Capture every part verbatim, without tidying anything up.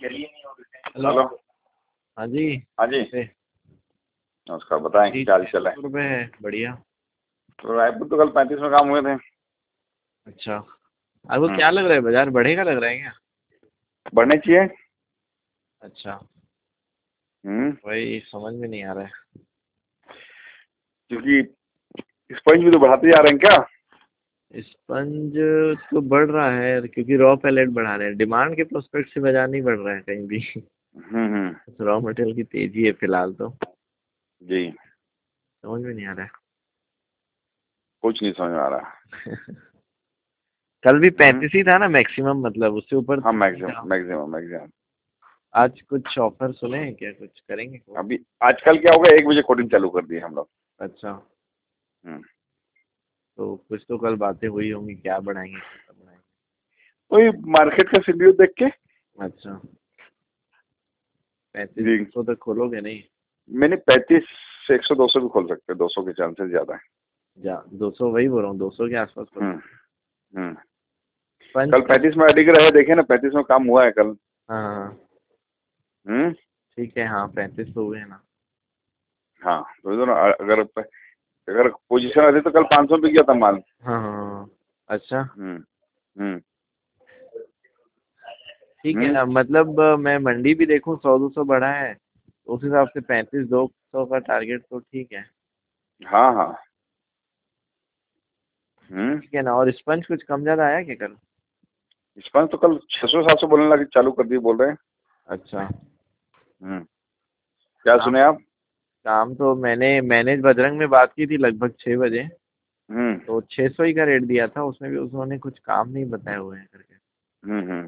Hello. Hello. हाँ जी। हाँ जी, नमस्ते। नमस्कार। बताएं जी, क्या हाल चाल है? छह रुपये है, बढ़िया। तो रायपुर तो कल पैंतीस में काम हुए थे। अच्छा, आपको हम्म क्या लग रहा है, बाजार बढ़ेगा लग रहा है क्या? बढ़ने चाहिए। अच्छा, हम्म वही समझ में नहीं आ रहा है। क्योंकि स्पंज भी तो बढ़ाते जा रहे हैं क्या? स्पंज तो बढ़ रहा है क्योंकि रॉ पैलेट बढ़ा रहे हैं, डिमांड के प्रोस्पेक्ट से बाजार नहीं बढ़ रहा है कहीं भी। हम्म हम्म रॉ मटेरियल की तेजी है फिलहाल तो। जी, समझ में नहीं आ रहा कुछ नहीं समझ में आ रहा। है। कल भी हम्म पैंतीस ही था ना मैक्सिमम, मतलब उससे ऊपर हाँ, तो नहीं मैक्सिमम था। Maximum maximum. आज कुछ ऑफर सुने हैं क्या, कुछ करेंगे कुछ? अभी आजकल क्या होगा, एक बजे कोडिंग चालू कर दी है हम लोग। अच्छा, हम्म तो कुछ तो कल बातें हुई होंगी, क्या बढ़ाएंगे कैसा बढ़ाएंगे। वही मार्केट का सीडीओ देख के। अच्छा, पैंतीस जी, दो सौ तक खोलोगे नहीं? मैंने पैंतीस से एक सौ दो सौ भी खोल सकते हैं, दो सौ के चांसेस ज्यादा है। जा दो सौ, वही बोल रहा हूँ, दो सौ के आसपास खोलो। हम्म हम्म पंच कल का। पैंतीस में अडिग रहे, देखे ना, पैंतीस में काम हुआ है कल। हाँ हाँ, हम्म ठीक है, हाँ पैंतीस तो हुए हैं ना। हाँ, तो इधर अगर अगर पोजीशन रहती तो कल पाँच सौ पे गया था माल। हाँ हाँ हाँ, अच्छा, हम्म हम्म ठीक है हम्म ना, मतलब अ, मैं मंडी भी देखूँ, सौ दो सौ बढ़ा है तो उस हिसाब से पैंतीस दो सौ का टारगेट तो ठीक है। हाँ हाँ। हम्म ठीक है ना। और स्पंज कुछ कम ज़्यादा आया क्या कल? स्पंज तो कल छह सौ सात सौ बोलने लगे, चालू कर दिए बोल रहे हैं। अच्छा, हम्म क्या काम सुने आप? काम तो मैंने मैंने बजरंग में बात की थी लगभग छः बजे, हम्म तो छः सौ ही का रेट दिया था, उसमें भी उन्होंने कुछ काम नहीं बताए हुए हैं करके। हम्म हम्म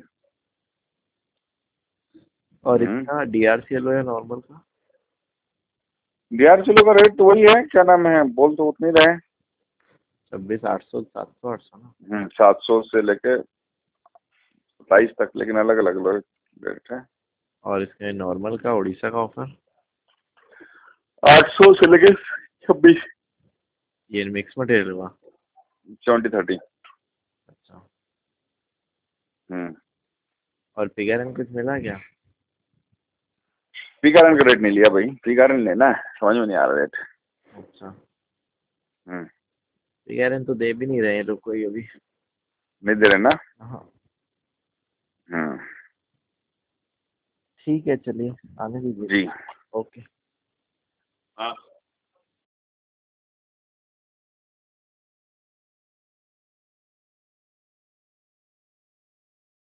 और हम्म इसका डीआरसीएल है नॉर्मल का? डीआर किलो का रेट तो वही है, क्या नाम है, बोल तो उतने रहे। छब्बीस आठ सौ, सात सौ आठ सौ ना? हम्म सात सौ से लेके सताईस तक, लेकिन अलग अलग रेट है। और इसके नॉर्मल का उड़ीसा का ऑफर? आठ सौ से लेके छब्बीस। ये मिक्स मटेरियल हुआ? Twenty thirty. अच्छा, हम्म और फिगर एंड कुछ मिला क्या? पीकारण का रेट नहीं लिया भाई, पीकारण लेना है, समझ में नहीं आ रहा रेट। अच्छा, हम्म फिगर एंड तो दे भी नहीं रहे हैं लोग कोई अभी। नहीं दे रहे ना। हाँ, हम्म ठीक है, चलिए आने दीजिए। जी। ओके। हाँ।